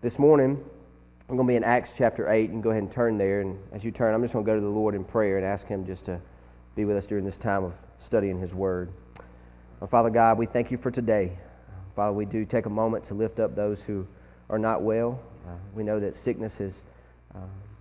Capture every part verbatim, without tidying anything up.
This morning, I'm going to be in Acts chapter eight, and go ahead and turn there. And as you turn, I'm just going to go to the Lord in prayer and ask Him just to be with us during this time of studying His Word. Well, Father God, we thank You for today. Father, we do take a moment to lift up those who are not well. Uh, we know that sickness has uh,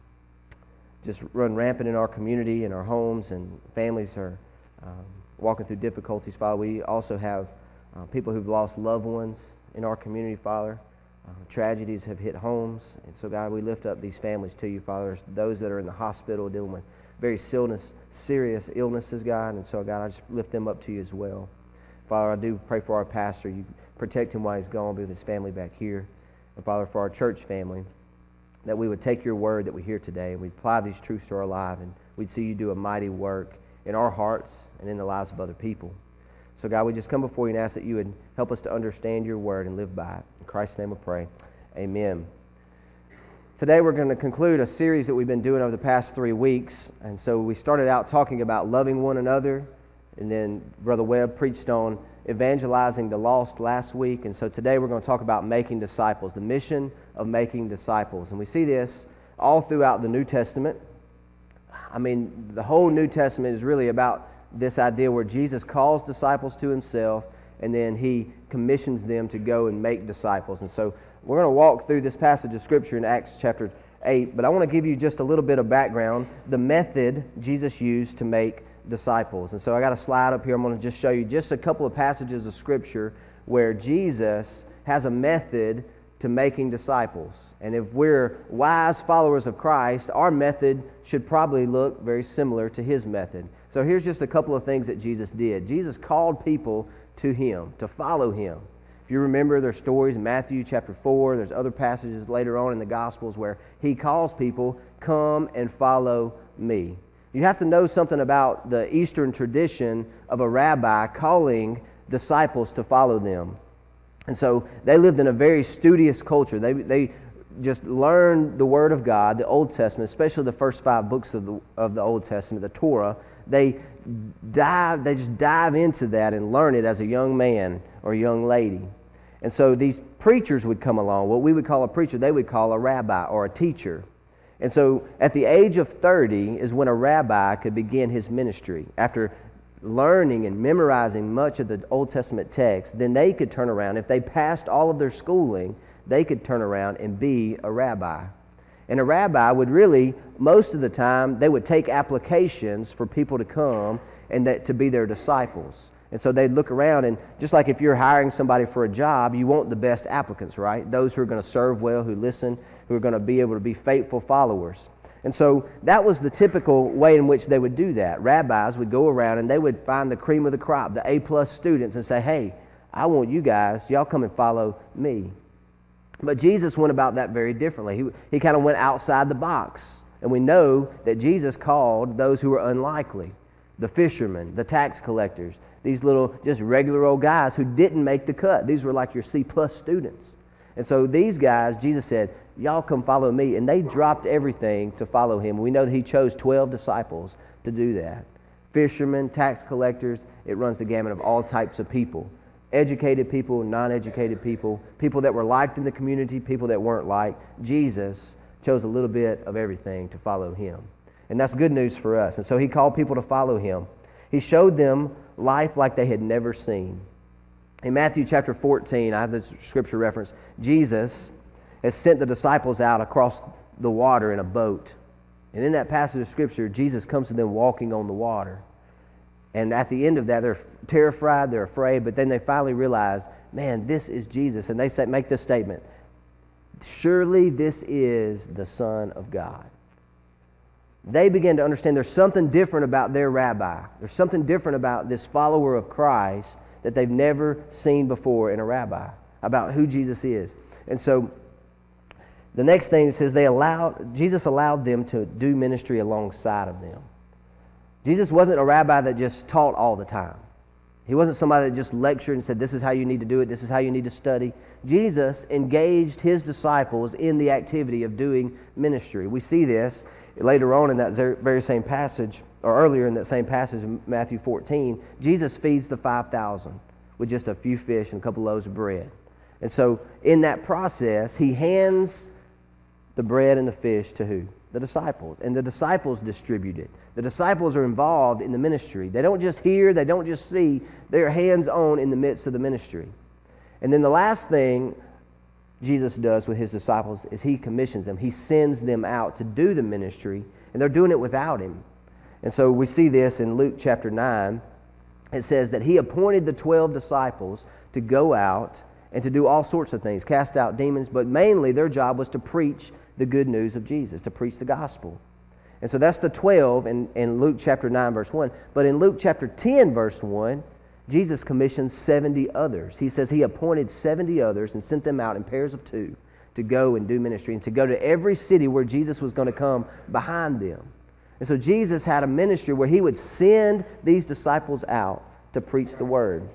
just run rampant in our community, in our homes, and families are um, walking through difficulties. Father, we also have uh, people who've lost loved ones in our community, Father. Uh, tragedies have hit homes, and so God, we lift up these families to You, Father. There's those that are in the hospital dealing with very serious, serious illnesses, God, and so God, I just lift them up to You as well. Father, I do pray for our pastor. You protect him while he's gone, be with his family back here. And Father, for our church family, that we would take Your word that we hear today and we'd apply these truths to our life, and we'd see You do a mighty work in our hearts and in the lives of other people. So God, we just come before You and ask that You would help us to understand Your word and live by it. In Christ's name we pray. Amen. Today we're going to conclude a series that we've been doing over the past three weeks. And so we started out talking about loving one another, and then Brother Webb preached on evangelizing the lost last week. And so today we're going to talk about making disciples, the mission of making disciples. And we see this all throughout the New Testament. I mean, the whole New Testament is really about this idea where Jesus calls disciples to Himself, and then He commissions them to go and make disciples. And so we're going to walk through this passage of Scripture in Acts chapter eight, but I want to give you just a little bit of background, the method Jesus used to make disciples. And so I got a slide up here. I'm going to just show you just a couple of passages of Scripture where Jesus has a method to making disciples. And if we're wise followers of Christ, our method should probably look very similar to His method. So here's just a couple of things that Jesus did. Jesus called people to Him, to follow Him. If you remember, there's stories in Matthew chapter four, there's other passages later on in the Gospels where He calls people, come and follow me. You have to know something about the Eastern tradition of a rabbi calling disciples to follow them. And so they lived in a very studious culture. They they just learned the Word of God, the Old Testament, especially the first five books of the of the Old Testament, the Torah. They dive, they just dive into that and learn it as a young man or a young lady. And so these preachers would come along. What we would call a preacher, they would call a rabbi or a teacher. And so at the age of thirty is when a rabbi could begin his ministry. After learning and memorizing much of the Old Testament text, then they could turn around. If they passed all of their schooling, they could turn around and be a rabbi. And a rabbi would really, most of the time, they would take applications for people to come and that to be their disciples. And so they'd look around, and just like if you're hiring somebody for a job, you want the best applicants, right? Those who are going to serve well, who listen, who are going to be able to be faithful followers. And so that was the typical way in which they would do that. Rabbis would go around and they would find the cream of the crop, the A-plus students, and say, hey, I want you guys, y'all come and follow me. But Jesus went about that very differently. He, he kind of went outside the box. And we know that Jesus called those who were unlikely, the fishermen, the tax collectors, these little just regular old guys who didn't make the cut. These were like your C-plus students. And so these guys, Jesus said, y'all come follow me. And they dropped everything to follow Him. We know that He chose twelve disciples to do that. Fishermen, tax collectors, it runs the gamut of all types of people. Educated people, non-educated people, people that were liked in the community, people that weren't liked. Jesus chose a little bit of everything to follow Him. And that's good news for us. And so He called people to follow Him. He showed them life like they had never seen. In Matthew chapter fourteen, I have this scripture reference, Jesus has sent the disciples out across the water in a boat. And in that passage of Scripture, Jesus comes to them walking on the water. And at the end of that, they're terrified, they're afraid, but then they finally realize, man, this is Jesus. And they say, make this statement, surely this is the Son of God. They begin to understand there's something different about their rabbi. There's something different about this follower of Christ that they've never seen before in a rabbi, about who Jesus is. And so the next thing it says, they allowed, Jesus allowed them to do ministry alongside of them. Jesus wasn't a rabbi that just taught all the time. He wasn't somebody that just lectured and said, this is how you need to do it, this is how you need to study. Jesus engaged His disciples in the activity of doing ministry. We see this later on in that very same passage, or earlier in that same passage in Matthew fourteen. Jesus feeds the five thousand with just a few fish and a couple loaves of bread. And so in that process, he hands the bread and the fish to who? The disciples. And the disciples distribute it. The disciples are involved in the ministry. They don't just hear, they don't just see, they're hands-on in the midst of the ministry. And then the last thing Jesus does with his disciples is he commissions them. He sends them out to do the ministry, and they're doing it without him. And so we see this in Luke chapter nine. It says that he appointed the twelve disciples to go out and to do all sorts of things, cast out demons, but mainly their job was to preach the good news of Jesus, to preach the gospel. And so that's the twelve in, in Luke chapter nine, verse one. But in Luke chapter ten, verse one, Jesus commissions seventy others. He says he appointed seventy others and sent them out in pairs of two to go and do ministry and to go to every city where Jesus was going to come behind them. And so Jesus had a ministry where he would send these disciples out to preach the word.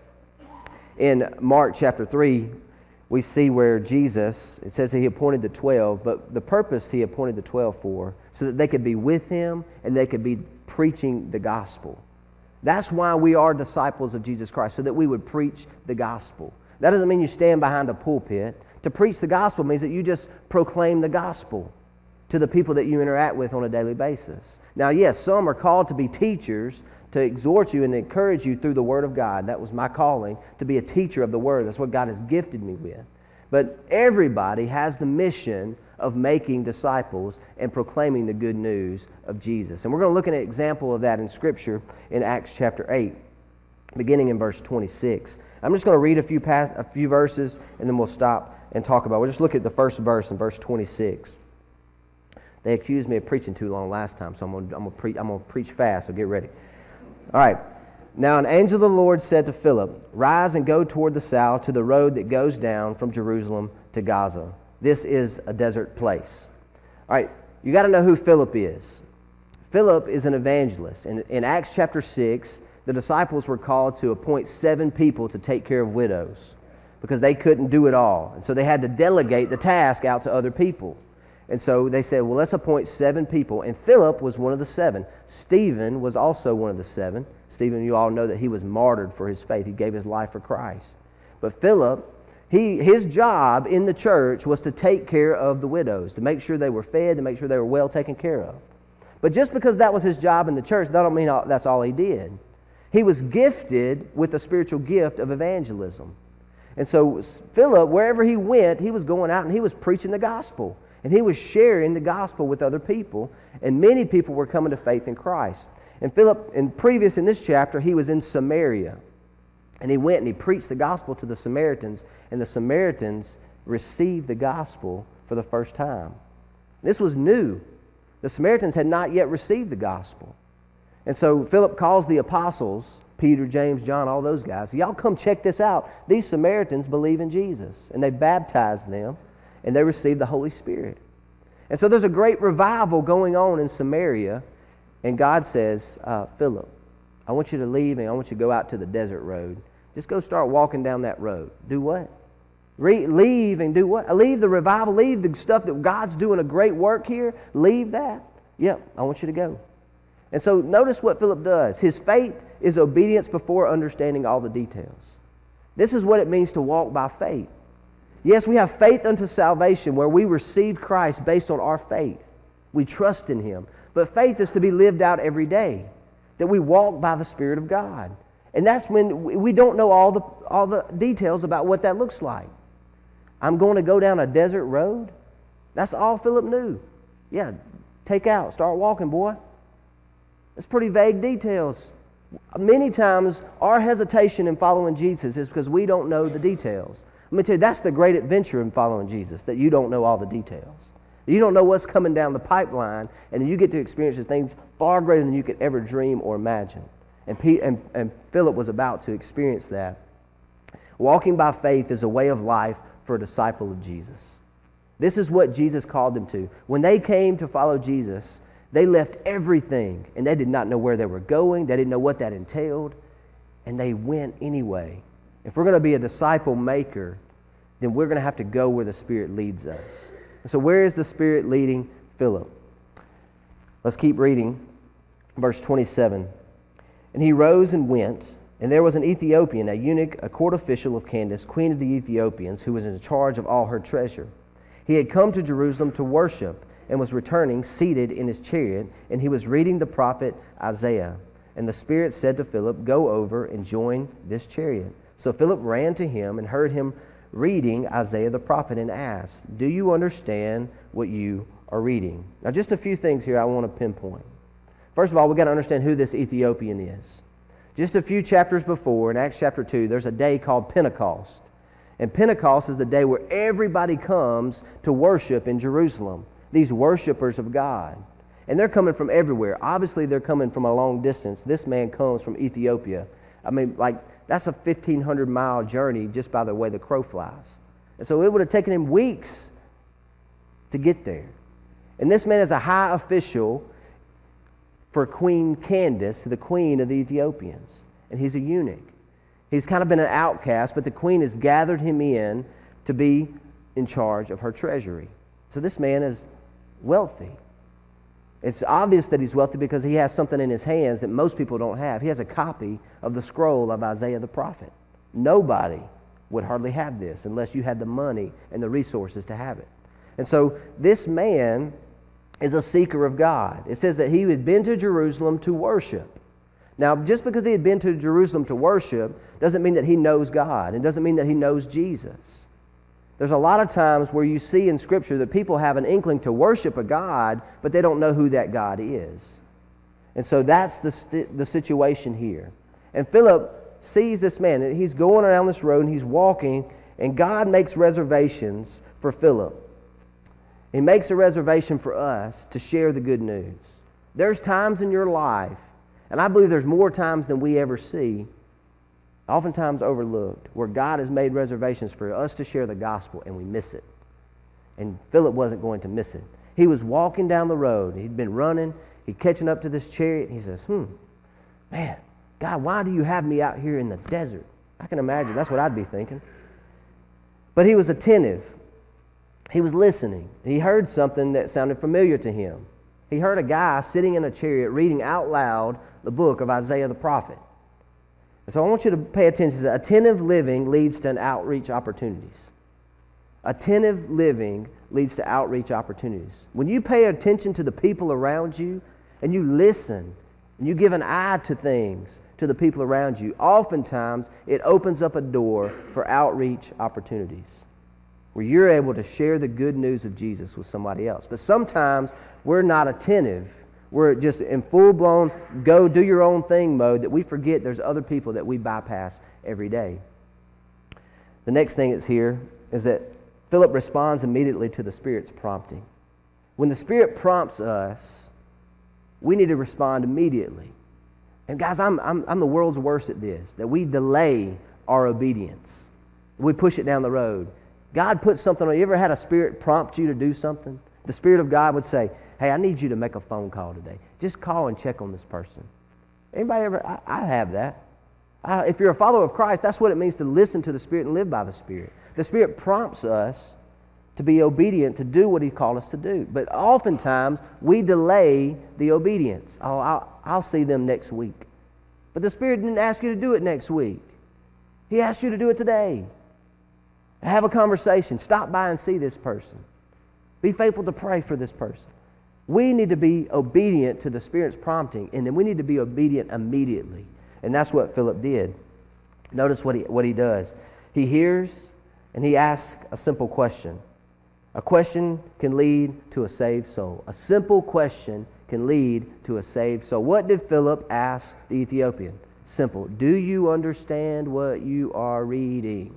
In Mark chapter three, we see where Jesus, it says that he appointed the twelve, but the purpose he appointed the twelve for, so that they could be with him and they could be preaching the gospel. That's why we are disciples of Jesus Christ, so that we would preach the gospel. That doesn't mean you stand behind a pulpit. To preach the gospel means that you just proclaim the gospel to the people that you interact with on a daily basis. Now, yes, some are called to be teachers, to exhort you and encourage you through the Word of God. That was my calling, to be a teacher of the Word. That's what God has gifted me with. But everybody has the mission of making disciples and proclaiming the good news of Jesus. And we're going to look at an example of that in Scripture in Acts chapter eight, beginning in verse twenty-six. I'm just going to read a few past, a few verses, and then we'll stop and talk about it. We'll just look at the first verse in verse twenty-six. They accused me of preaching too long last time, so I'm going to, I'm going to, pre- I'm going to preach fast, so get ready. All right. Now an angel of the Lord said to Philip, "Rise and go toward the south to the road that goes down from Jerusalem to Gaza. This is a desert place." All right, you got to know who Philip is. Philip is an evangelist. In, in Acts chapter six, the disciples were called to appoint seven people to take care of widows because they couldn't do it all. And so they had to delegate the task out to other people. And so they said, well, let's appoint seven people. And Philip was one of the seven. Stephen was also one of the seven. Stephen, you all know that he was martyred for his faith. He gave his life for Christ. But Philip, he, his job in the church was to take care of the widows, to make sure they were fed, to make sure they were well taken care of. But just because that was his job in the church, that don't mean all, that's all he did. He was gifted with the spiritual gift of evangelism. And so Philip, wherever he went, he was going out and he was preaching the gospel. And he was sharing the gospel with other people. And many people were coming to faith in Christ. And Philip, in previous in this chapter, he was in Samaria. And he went and he preached the gospel to the Samaritans. And the Samaritans received the gospel for the first time. This was new. The Samaritans had not yet received the gospel. And so Philip calls the apostles, Peter, James, John, all those guys. Y'all come check this out. These Samaritans believe in Jesus. And they baptized them. And they received the Holy Spirit. And so there's a great revival going on in Samaria. And God says, uh, Philip, I want you to leave and I want you to go out to the desert road. Just go start walking down that road. Do what? Re- leave and do what? Leave the revival. Leave the stuff that God's doing a great work here. Leave that. Yep, I want you to go. And so notice what Philip does. His faith is obedience before understanding all the details. This is what it means to walk by faith. Yes, we have faith unto salvation where we receive Christ based on our faith. We trust in Him. But faith is to be lived out every day, that we walk by the Spirit of God. And that's when we don't know all the, all the details about what that looks like. I'm going to go down a desert road? That's all Philip knew. Yeah, take out, start walking, boy. That's pretty vague details. Many times our hesitation in following Jesus is because we don't know the details. Let me tell you, that's the great adventure in following Jesus, that you don't know all the details. You don't know what's coming down the pipeline, and you get to experience things far greater than you could ever dream or imagine. And, Pete, and, and Philip was about to experience that. Walking by faith is a way of life for a disciple of Jesus. This is what Jesus called them to. When they came to follow Jesus, they left everything, and they did not know where they were going. They didn't know what that entailed, and they went anyway. If we're going to be a disciple maker, then we're going to have to go where the Spirit leads us. So where is the Spirit leading Philip? Let's keep reading. Verse twenty-seven. And he rose and went, And there was an Ethiopian, a eunuch, a court official of Candace, queen of the Ethiopians, who was in charge of all her treasure. He had come to Jerusalem to worship and was returning, seated in his chariot, and he was reading the prophet Isaiah. And the Spirit said to Philip, "Go over and join this chariot." So Philip ran to him and heard him reading Isaiah the prophet and asked, "Do you understand what you are reading?" Now, just a few things here I want to pinpoint. First of all, we've got to understand who this Ethiopian is. Just a few chapters before, in Acts chapter two, there's a day called Pentecost. And Pentecost is the day where everybody comes to worship in Jerusalem, these worshipers of God. And they're coming from everywhere. Obviously, they're coming from a long distance. This man comes from Ethiopia. I mean, like, that's a fifteen hundred mile journey just by the way the crow flies. And so it would have taken him weeks to get there. And this man is a high official for Queen Candace, the queen of the Ethiopians. And he's a eunuch. He's kind of been an outcast, but the queen has gathered him in to be in charge of her treasury. So this man is wealthy. It's obvious that he's wealthy because he has something in his hands that most people don't have. He has a copy of the scroll of Isaiah the prophet. Nobody would hardly have this unless you had the money and the resources to have it. And so this man is a seeker of God. It says that he had been to Jerusalem to worship. Now, just because he had been to Jerusalem to worship doesn't mean that he knows God. It doesn't mean that he knows Jesus. There's a lot of times where you see in Scripture that people have an inkling to worship a God, but they don't know who that God is. And so that's the, st- the situation here. And Philip sees this man. He's going around this road and he's walking, and God makes reservations for Philip. He makes a reservation for us to share the good news. There's times in your life, and I believe there's more times than we ever see, oftentimes overlooked, where God has made reservations for us to share the gospel and we miss it. And Philip wasn't going to miss it. He was walking down the road. He'd been running. He'd catching up to this chariot. And he says, hmm, man, God, why do you have me out here in the desert? I can imagine. That's what I'd be thinking. But he was attentive. He was listening. He heard something that sounded familiar to him. He heard a guy sitting in a chariot reading out loud the book of Isaiah the prophet. And so I want you to pay attention. Attentive living leads to outreach opportunities. Attentive living leads to outreach opportunities. When you pay attention to the people around you and you listen and you give an eye to things, to the people around you, oftentimes it opens up a door for outreach opportunities where you're able to share the good news of Jesus with somebody else. But sometimes we're not attentive. We're just in full-blown go do your own thing mode that we forget there's other people that we bypass every day. The next thing that's here is that Philip responds immediately to the Spirit's prompting. When the Spirit prompts us, we need to respond immediately. And guys, I'm, I'm, I'm the world's worst at this, that we delay our obedience. We push it down the road. God puts something on you. You ever had a Spirit prompt you to do something? The Spirit of God would say, hey, I need you to make a phone call today. Just call and check on this person. Anybody ever? I, I have that. I, if you're a follower of Christ, that's what it means to listen to the Spirit and live by the Spirit. The Spirit prompts us to be obedient, to do what He called us to do. But oftentimes, we delay the obedience. Oh, I'll, I'll see them next week. But the Spirit didn't ask you to do it next week. He asked you to do it today. Have a conversation. Stop by and see this person. Be faithful to pray for this person. We need to be obedient to the Spirit's prompting, and then we need to be obedient immediately. And that's what Philip did. Notice what he, what he does. He hears, and he asks a simple question. A question can lead to a saved soul. A simple question can lead to a saved soul. What did Philip ask the Ethiopian? Simple. Do you understand what you are reading?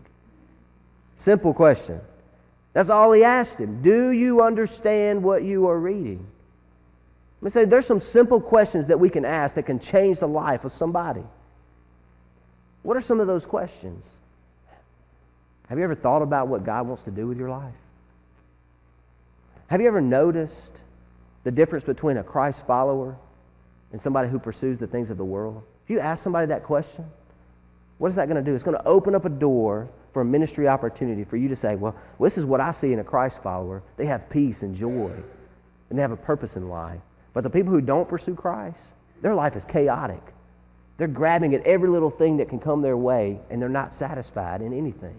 Simple question. That's all he asked him. Do you understand what you are reading? Let me say, there's some simple questions that we can ask that can change the life of somebody. What are some of those questions? Have you ever thought about what God wants to do with your life? Have you ever noticed the difference between a Christ follower and somebody who pursues the things of the world? If you ask somebody that question, what is that going to do? It's going to open up a door for a ministry opportunity for you to say, well, well, this is what I see in a Christ follower. They have peace and joy, and they have a purpose in life. But the people who don't pursue Christ, their life is chaotic. They're grabbing at every little thing that can come their way, and they're not satisfied in anything.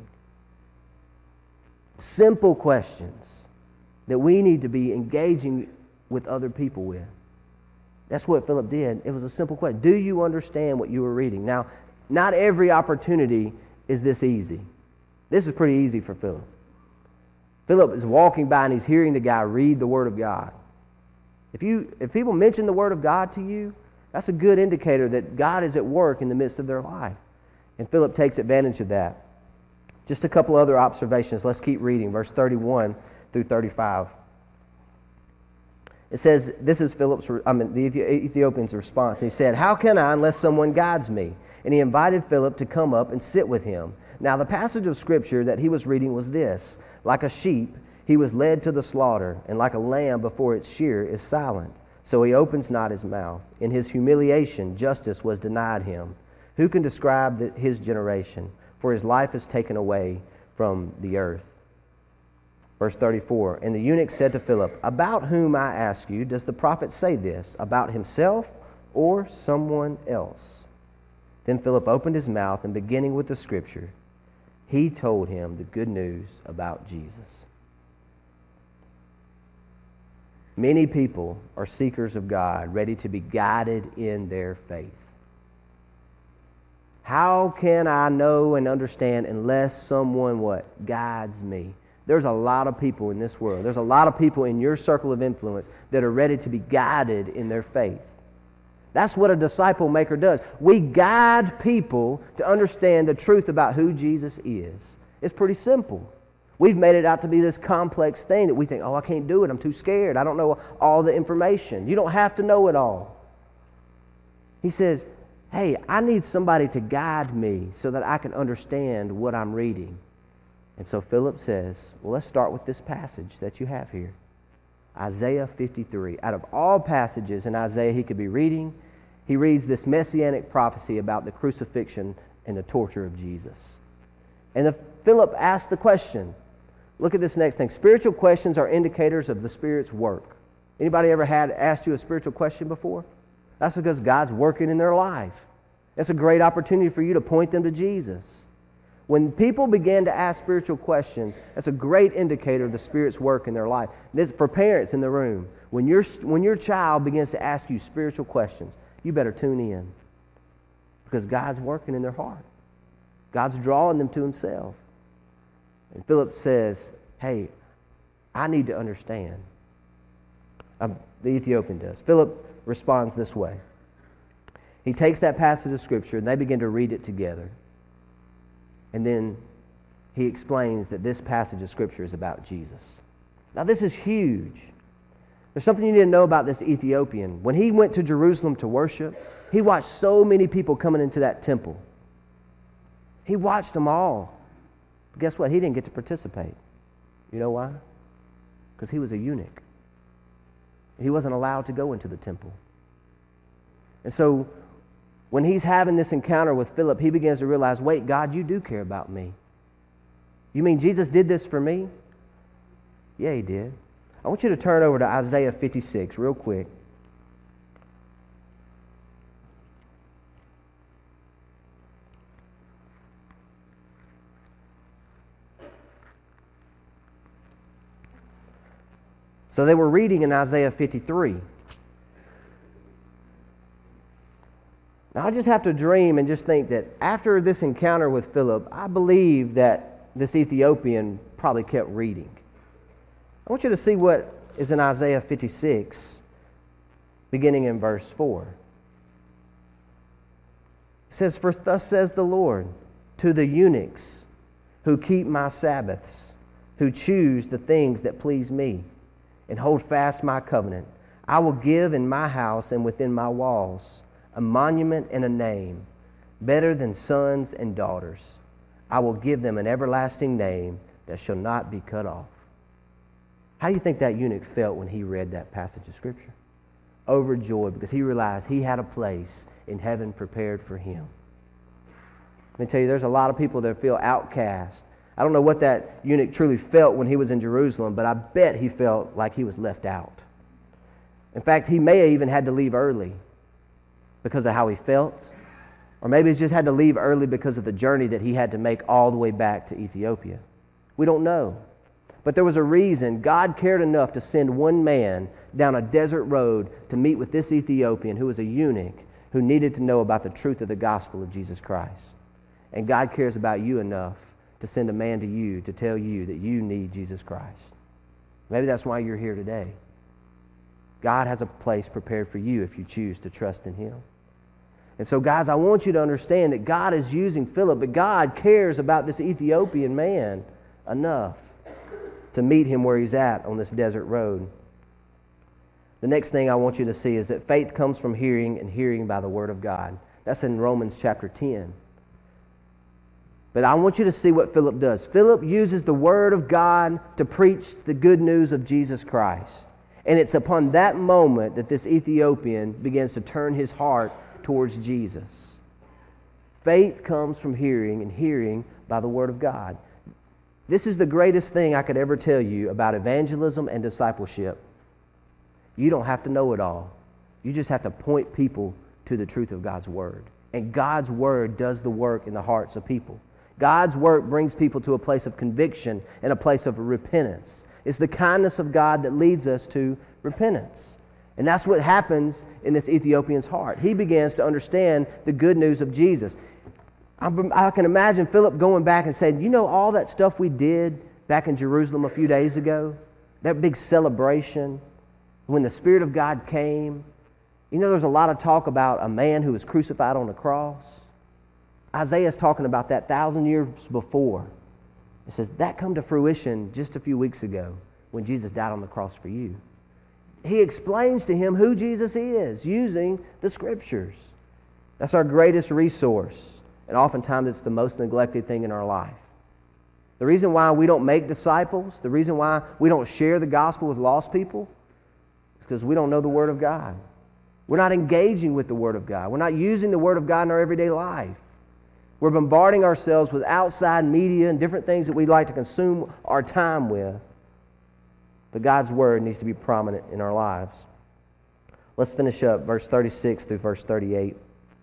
Simple questions that we need to be engaging with other people with. That's what Philip did. It was a simple question. Do you understand what you were reading? Now, not every opportunity is this easy. This is pretty easy for Philip. Philip is walking by and he's hearing the guy read the Word of God. If you, if people mention the Word of God to you, that's a good indicator that God is at work in the midst of their life. And Philip takes advantage of that. Just a couple other observations. Let's keep reading, verse thirty-one through thirty-five. It says, this is Philip's, I mean, the Ethiopian's response. He said, "How can I unless someone guides me?" And he invited Philip to come up and sit with him. Now the passage of Scripture that he was reading was this: "Like a sheep, he was led to the slaughter, and like a lamb before its shear is silent. So he opens not his mouth. In his humiliation, justice was denied him. Who can describe the, his generation? For his life is taken away from the earth." Verse thirty-four, "And the eunuch said to Philip, About whom, I ask you, does the prophet say this? About himself or someone else?" Then Philip opened his mouth, and beginning with the Scripture, he told him the good news about Jesus. Many people are seekers of God, ready to be guided in their faith. How can I know and understand unless someone, what? Guides me. There's a lot of people in this world. There's a lot of people in your circle of influence that are ready to be guided in their faith. That's what a disciple maker does. We guide people to understand the truth about who Jesus is. It's pretty simple. We've made it out to be this complex thing that we think, oh, I can't do it. I'm too scared. I don't know all the information. You don't have to know it all. He says, hey, I need somebody to guide me so that I can understand what I'm reading. And so Philip says, well, let's start with this passage that you have here. Isaiah fifty-three. Out of all passages in Isaiah he could be reading, he reads this messianic prophecy about the crucifixion and the torture of Jesus. And the, Philip asked the question. Look at this next thing. Spiritual questions are indicators of the Spirit's work. Anybody ever had asked you a spiritual question before? That's because God's working in their life. It's a great opportunity for you to point them to Jesus. When people begin to ask spiritual questions, that's a great indicator of the Spirit's work in their life. This for parents in the room. When your when your child begins to ask you spiritual questions, you better tune in, because God's working in their heart. God's drawing them to Himself. And Philip says, "Hey, I need to understand." Um, the Ethiopian does. Philip responds this way. He takes that passage of Scripture and they begin to read it together. And then he explains that this passage of Scripture is about Jesus. Now this is huge. There's something you need to know about this Ethiopian. When he went to Jerusalem to worship, he watched so many people coming into that temple. He watched them all. But guess what? He didn't get to participate. You know why? Because he was a eunuch. He wasn't allowed to go into the temple. And so when he's having this encounter with Philip, he begins to realize, wait, God, you do care about me. You mean Jesus did this for me? Yeah, He did. I want you to turn over to Isaiah fifty-six real quick. So they were reading in Isaiah fifty-three. Now, I just have to dream and just think that after this encounter with Philip, I believe that this Ethiopian probably kept reading. I want you to see what is in Isaiah fifty-six, beginning in verse four. It says, "For thus says the Lord, to the eunuchs who keep my Sabbaths, who choose the things that please me, and hold fast my covenant, I will give in my house and within my walls a monument and a name, better than sons and daughters. I will give them an everlasting name that shall not be cut off." How do you think that eunuch felt when he read that passage of Scripture? Overjoyed, because he realized he had a place in heaven prepared for him. Let me tell you, there's a lot of people that feel outcast. I don't know what that eunuch truly felt when he was in Jerusalem, but I bet he felt like he was left out. In fact, he may have even had to leave early because of how he felt. Or maybe he's just had to leave early because of the journey that he had to make all the way back to Ethiopia. We don't know. But there was a reason God cared enough to send one man down a desert road to meet with this Ethiopian who was a eunuch who needed to know about the truth of the gospel of Jesus Christ. And God cares about you enough to send a man to you to tell you that you need Jesus Christ. Maybe that's why you're here today. God has a place prepared for you if you choose to trust in Him. And so, guys, I want you to understand that God is using Philip, but God cares about this Ethiopian man enough to meet him where he's at on this desert road. The next thing I want you to see is that faith comes from hearing, and hearing by the Word of God. That's in Romans chapter ten. But I want you to see what Philip does. Philip uses the Word of God to preach the good news of Jesus Christ. And it's upon that moment that this Ethiopian begins to turn his heart towards Jesus. Faith comes from hearing, and hearing by the Word of God. This is the greatest thing I could ever tell you about evangelism and discipleship. You don't have to know it all. You just have to point people to the truth of God's Word. And God's Word does the work in the hearts of people. God's work brings people to a place of conviction and a place of repentance. It's the kindness of God that leads us to repentance. And that's what happens in this Ethiopian's heart. He begins to understand the good news of Jesus. I can imagine Philip going back and saying, you know, all that stuff we did back in Jerusalem a few days ago, that big celebration, when the Spirit of God came. You know, there's a lot of talk about a man who was crucified on the cross. Isaiah's talking about that thousand years before. It says that come to fruition just a few weeks ago when Jesus died on the cross for you. He explains to him who Jesus is using the Scriptures. That's our greatest resource. And oftentimes it's the most neglected thing in our life. The reason why we don't make disciples, the reason why we don't share the gospel with lost people, is because we don't know the Word of God. We're not engaging with the Word of God. We're not using the Word of God in our everyday life. We're bombarding ourselves with outside media and different things that we like to consume our time with. But God's Word needs to be prominent in our lives. Let's finish up verse thirty-six through verse thirty-eight.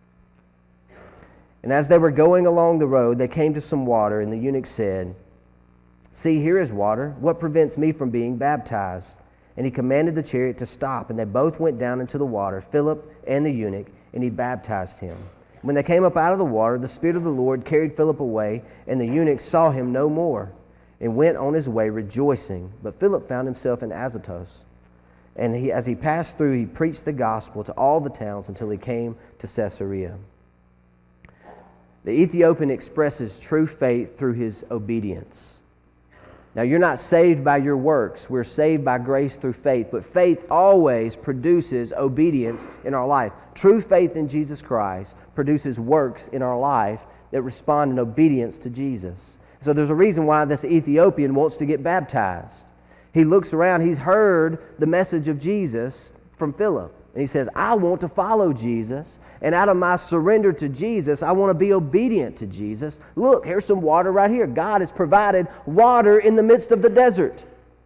And as they were going along the road, they came to some water, and the eunuch said, "See, here is water. What prevents me from being baptized?" And he commanded the chariot to stop, and they both went down into the water, Philip and the eunuch, and he baptized him. When they came up out of the water, the Spirit of the Lord carried Philip away, and the eunuch saw him no more, and went on his way rejoicing. But Philip found himself in Azotus. And he, as he passed through, he preached the gospel to all the towns until he came to Caesarea. The Ethiopian expresses true faith through his obedience. Now, you're not saved by your works. We're saved by grace through faith. But faith always produces obedience in our life. True faith in Jesus Christ produces works in our life that respond in obedience to Jesus. So there's a reason why this Ethiopian wants to get baptized. He looks around. He's heard the message of Jesus from Philip. And he says, I want to follow Jesus. And out of my surrender to Jesus, I want to be obedient to Jesus. Look, here's some water right here. God has provided water in the midst of the desert.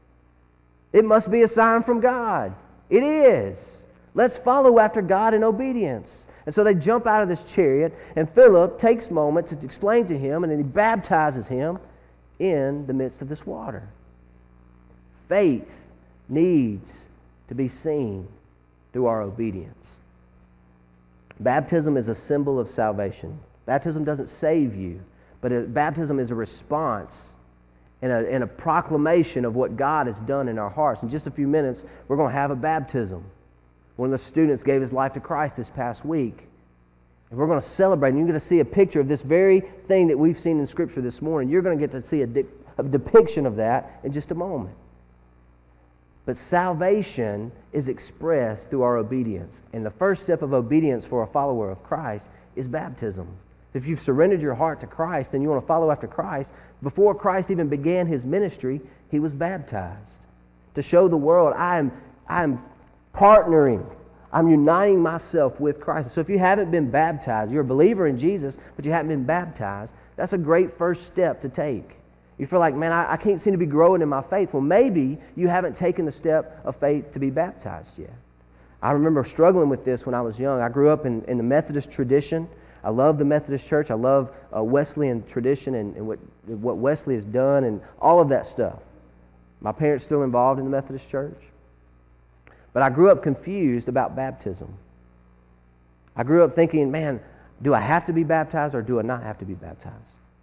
It must be a sign from God. It is. Let's follow after God in obedience. And so they jump out of this chariot, and Philip takes moments to explain to him, and then he baptizes him in the midst of this water. Faith needs to be seen through our obedience. Baptism is a symbol of salvation. Baptism doesn't save you, but a, baptism is a response and a, and a proclamation of what God has done in our hearts. In just a few minutes, we're going to have a baptism. One of the students gave his life to Christ this past week. And we're going to celebrate, and you're going to see a picture of this very thing that we've seen in Scripture this morning. You're going to get to see a, de- a depiction of that in just a moment. But salvation is expressed through our obedience. And the first step of obedience for a follower of Christ is baptism. If you've surrendered your heart to Christ, then you want to follow after Christ. Before Christ even began his ministry, he was baptized to show the world, I am, I am partnering. I'm uniting myself with Christ. So if you haven't been baptized, you're a believer in Jesus, but you haven't been baptized, that's a great first step to take. You feel like, man, I, I can't seem to be growing in my faith. Well, maybe you haven't taken the step of faith to be baptized yet. I remember struggling with this when I was young. I grew up in, in the Methodist tradition. I love the Methodist Church. I love uh, Wesleyan tradition and, and what, what Wesley has done and all of that stuff. My parents still involved in the Methodist Church. But I grew up confused about baptism. I grew up thinking, man, do I have to be baptized or do I not have to be baptized?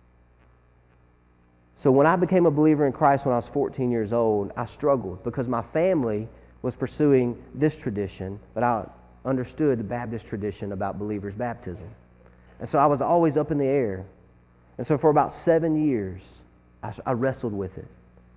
So when I became a believer in Christ when I was fourteen years old, I struggled because my family was pursuing this tradition, but I understood the Baptist tradition about believers' baptism. And so I was always up in the air. And so for about seven years, I, I wrestled with it.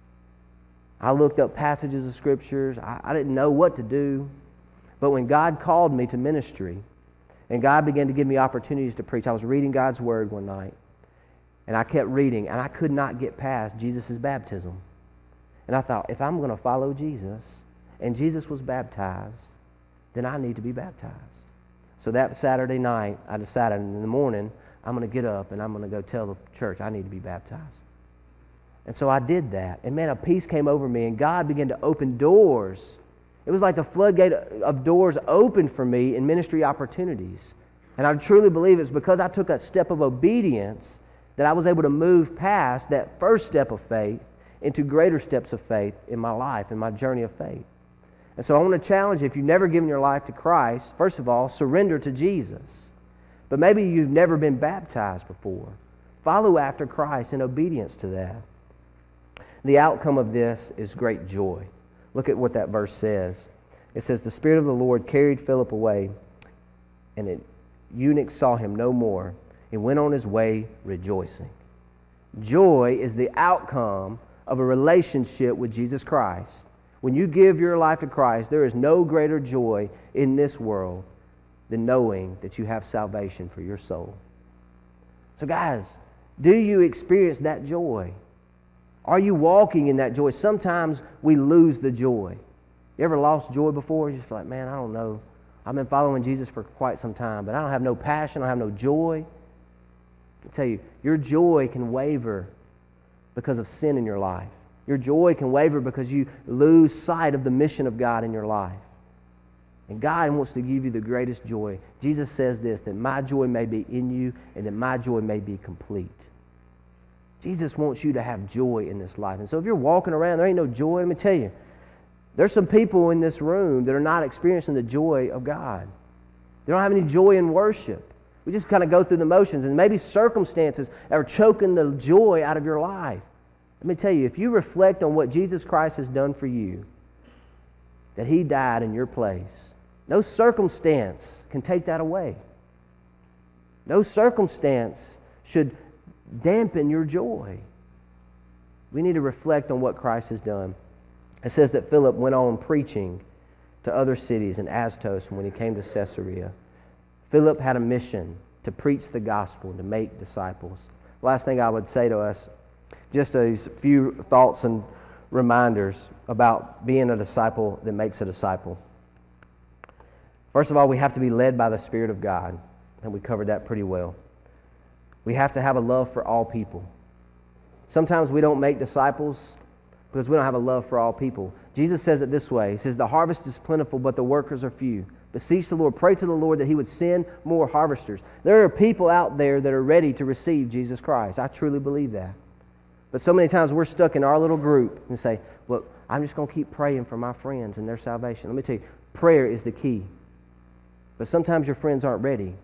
I looked up passages of scriptures. I, I didn't know what to do. But when God called me to ministry, and God began to give me opportunities to preach, I was reading God's Word one night, and I kept reading, and I could not get past Jesus' baptism. And I thought, if I'm going to follow Jesus, and Jesus was baptized, then I need to be baptized. So that Saturday night, I decided in the morning, I'm going to get up, and I'm going to go tell the church I need to be baptized. And so I did that. And man, a peace came over me, and God began to open doors. It was like the floodgate of doors opened for me in ministry opportunities. And I truly believe it's because I took a step of obedience that I was able to move past that first step of faith into greater steps of faith in my life, in my journey of faith. And so I want to challenge you, if you've never given your life to Christ, first of all, surrender to Jesus. But maybe you've never been baptized before. Follow after Christ in obedience to that. The outcome of this is great joy. Look at what that verse says. It says, the Spirit of the Lord carried Philip away, and the eunuch saw him no more, and went on his way rejoicing. Joy is the outcome of a relationship with Jesus Christ. When you give your life to Christ, there is no greater joy in this world than knowing that you have salvation for your soul. So guys, do you experience that joy? Are you walking in that joy? Sometimes we lose the joy. You ever lost joy before? You're just like, man, I don't know. I've been following Jesus for quite some time, but I don't have no passion. I don't have no joy. I tell you, your joy can waver because of sin in your life. Your joy can waver because you lose sight of the mission of God in your life. And God wants to give you the greatest joy. Jesus says this, that my joy may be in you and that my joy may be complete. Jesus wants you to have joy in this life. And so if you're walking around, there ain't no joy, let me tell you, there's some people in this room that are not experiencing the joy of God. They don't have any joy in worship. We just kind of go through the motions, and maybe circumstances are choking the joy out of your life. Let me tell you, if you reflect on what Jesus Christ has done for you, that He died in your place, no circumstance can take that away. No circumstance should dampen your joy. We need to reflect on what Christ has done. It says that Philip went on preaching to other cities in Astos when he came to Caesarea. Philip had a mission to preach the gospel, to make disciples. Last thing I would say to us, just a few thoughts and reminders about being a disciple that makes a disciple. First of all, we have to be led by the Spirit of God, and we covered that pretty well. We have to have a love for all people. Sometimes we don't make disciples because we don't have a love for all people. Jesus says it this way. He says, the harvest is plentiful, but the workers are few. Beseech the Lord, pray to the Lord that He would send more harvesters. There are people out there that are ready to receive Jesus Christ. I truly believe that. But so many times we're stuck in our little group and say, well, I'm just going to keep praying for my friends and their salvation. Let me tell you, prayer is the key. But sometimes your friends aren't ready.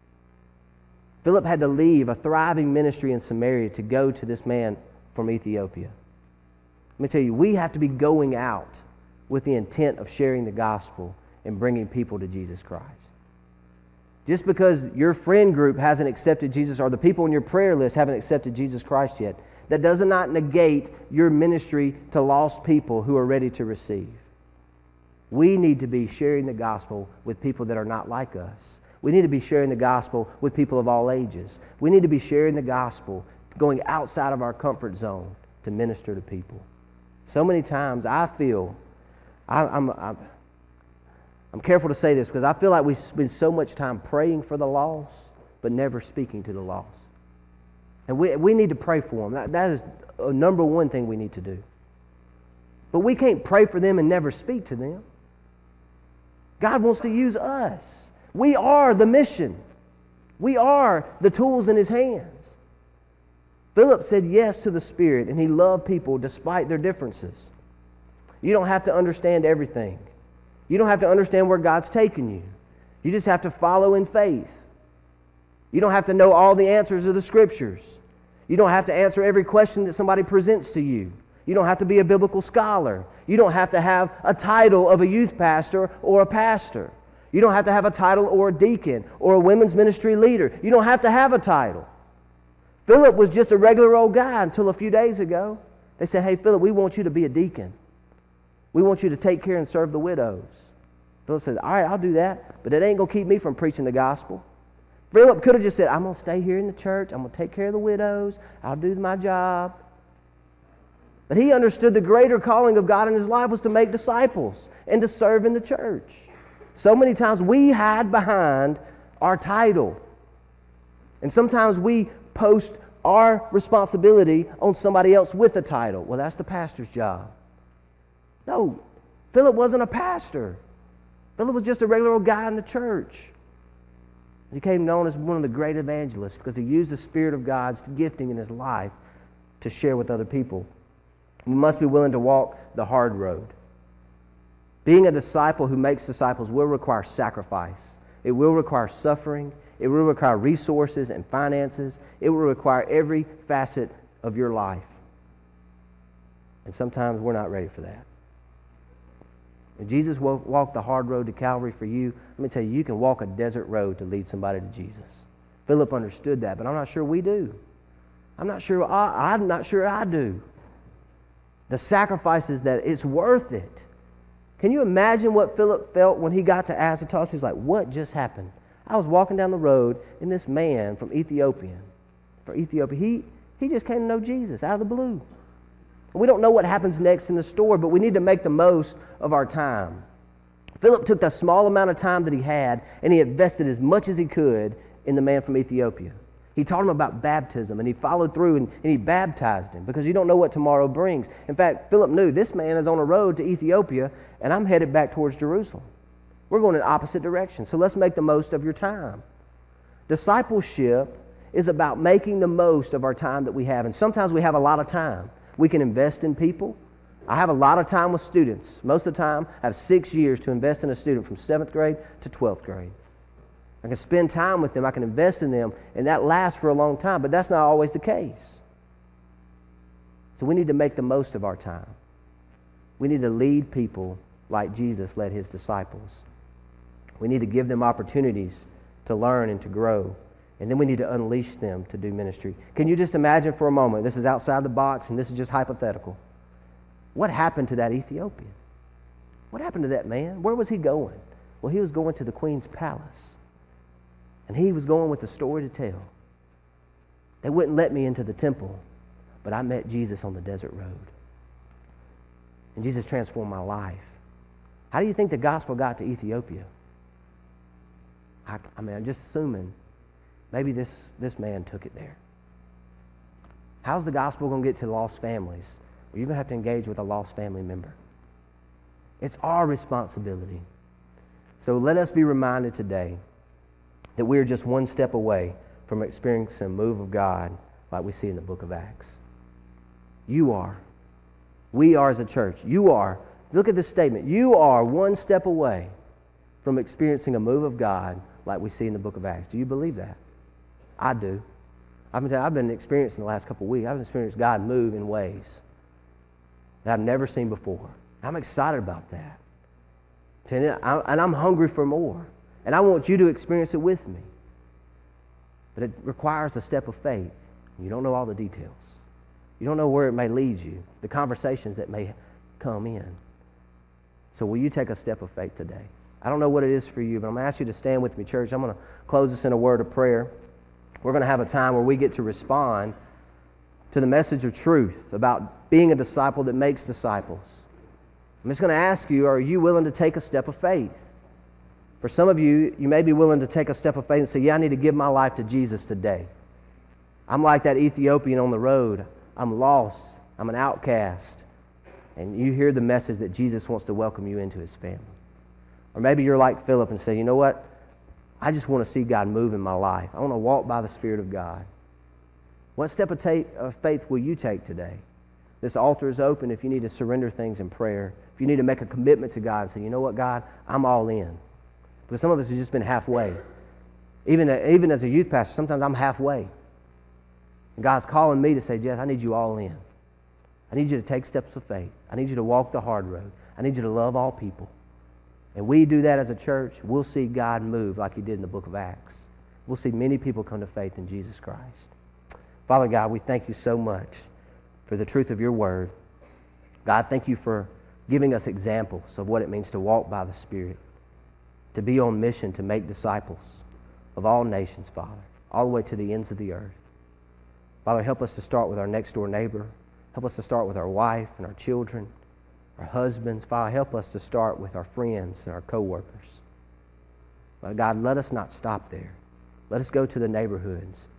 Philip had to leave a thriving ministry in Samaria to go to this man from Ethiopia. Let me tell you, we have to be going out with the intent of sharing the gospel and bringing people to Jesus Christ. Just because your friend group hasn't accepted Jesus or the people on your prayer list haven't accepted Jesus Christ yet, that does not negate your ministry to lost people who are ready to receive. We need to be sharing the gospel with people that are not like us. We need to be sharing the gospel with people of all ages. We need to be sharing the gospel, going outside of our comfort zone to minister to people. So many times I feel, I, I'm, I'm, I'm careful to say this because I feel like we spend so much time praying for the lost, but never speaking to the lost. And we, we need to pray for them. That, that is a number one thing we need to do. But we can't pray for them and never speak to them. God wants to use us. We are the mission. We are the tools in his hands. Philip said yes to the Spirit, and he loved people despite their differences. You don't have to understand everything. You don't have to understand where God's taking you. You just have to follow in faith. You don't have to know all the answers of the Scriptures. You don't have to answer every question that somebody presents to you. You don't have to be a biblical scholar. You don't have to have a title of a youth pastor or a pastor. You don't have to have a title or a deacon or a women's ministry leader. You don't have to have a title. Philip was just a regular old guy until a few days ago. They said, hey, Philip, we want you to be a deacon. We want you to take care and serve the widows. Philip said, all right, I'll do that, but it ain't going to keep me from preaching the gospel. Philip could have just said, I'm going to stay here in the church. I'm going to take care of the widows. I'll do my job. But he understood the greater calling of God in his life was to make disciples and to serve in the church. So many times we hide behind our title. And sometimes we post our responsibility on somebody else with a title. Well, that's the pastor's job. No, Philip wasn't a pastor. Philip was just a regular old guy in the church. He became known as one of the great evangelists because he used the Spirit of God's gifting in his life to share with other people. We must be willing to walk the hard road. Being a disciple who makes disciples will require sacrifice. It will require suffering. It will require resources and finances. It will require every facet of your life. And sometimes we're not ready for that. When Jesus walked the hard road to Calvary for you, let me tell you, you can walk a desert road to lead somebody to Jesus. Philip understood that, but I'm not sure we do. I'm not sure I, I'm not sure I do. The sacrifices that it's worth it. Can you imagine what Philip felt when he got to Azotus? He was like, what just happened? I was walking down the road, and this man from Ethiopia, for Ethiopia, he, he just came to know Jesus out of the blue. We don't know what happens next in the story, but we need to make the most of our time. Philip took the small amount of time that he had, and he invested as much as he could in the man from Ethiopia. He taught him about baptism, and he followed through, and, and he baptized him because you don't know what tomorrow brings. In fact, Philip knew this man is on a road to Ethiopia, and I'm headed back towards Jerusalem. We're going in opposite directions, so let's make the most of your time. Discipleship is about making the most of our time that we have, and sometimes we have a lot of time. We can invest in people. I have a lot of time with students. Most of the time, I have six years to invest in a student from seventh grade to twelfth grade. I can spend time with them. I can invest in them, and that lasts for a long time, but that's not always the case. So we need to make the most of our time. We need to lead people like Jesus led his disciples. We need to give them opportunities to learn and to grow. And then we need to unleash them to do ministry. Can you just imagine for a moment, this is outside the box and this is just hypothetical. What happened to that Ethiopian? What happened to that man? Where was he going? Well, he was going to the queen's palace. And he was going with a story to tell. They wouldn't let me into the temple, but I met Jesus on the desert road. And Jesus transformed my life. How do you think the gospel got to Ethiopia? I, I mean, I'm just assuming maybe this, this man took it there. How's the gospel going to get to lost families? Well, you're going to have to engage with a lost family member. It's our responsibility. So let us be reminded today that we're just one step away from experiencing a move of God like we see in the book of Acts. You are. We are as a church. You are. Look at this statement. You are one step away from experiencing a move of God like we see in the book of Acts. Do you believe that? I do. I've been, I've been experiencing the last couple of weeks. I've experienced God move in ways that I've never seen before. I'm excited about that. And I'm hungry for more. And I want you to experience it with me. But it requires a step of faith. You don't know all the details. You don't know where it may lead you, the conversations that may come in. So will you take a step of faith today? I don't know what it is for you, but I'm going to ask you to stand with me, church. I'm going to close this in a word of prayer. We're going to have a time where we get to respond to the message of truth about being a disciple that makes disciples. I'm just going to ask you, are you willing to take a step of faith? For some of you, you may be willing to take a step of faith and say, yeah, I need to give my life to Jesus today. I'm like that Ethiopian on the road. I'm lost. I'm an outcast. And you hear the message that Jesus wants to welcome you into his family. Or maybe you're like Philip and say, you know what? I just want to see God move in my life. I want to walk by the Spirit of God. What step of, ta- of faith will you take today? This altar is open if you need to surrender things in prayer. If you need to make a commitment to God and say, you know what, God, I'm all in. Because some of us have just been halfway. Even, even as a youth pastor, sometimes I'm halfway. And God's calling me to say, Jess, I need you all in. I need you to take steps of faith. I need you to walk the hard road. I need you to love all people. And we do that as a church, we'll see God move like he did in the book of Acts. We'll see many people come to faith in Jesus Christ. Father God, we thank you so much for the truth of your word. God, thank you for giving us examples of what it means to walk by the Spirit, to be on mission to make disciples of all nations, Father, all the way to the ends of the earth. Father, help us to start with our next door neighbor. Help us to start with our wife and our children, our husbands. Father, help us to start with our friends and our co-workers. But God, let us not stop there. Let us go to the neighborhoods.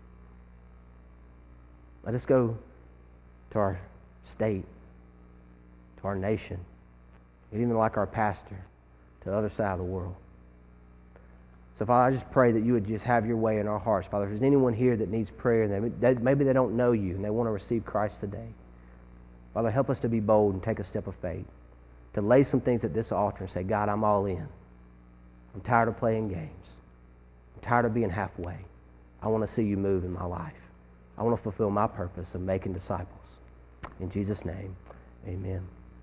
Let us go to our state, to our nation, and even like our pastor, to the other side of the world. So, Father, I just pray that you would just have your way in our hearts. Father, if there's anyone here that needs prayer, and they, they, maybe they don't know you and they want to receive Christ today, Father, help us to be bold and take a step of faith, to lay some things at this altar and say, God, I'm all in. I'm tired of playing games. I'm tired of being halfway. I want to see you move in my life. I want to fulfill my purpose of making disciples. In Jesus' name, amen.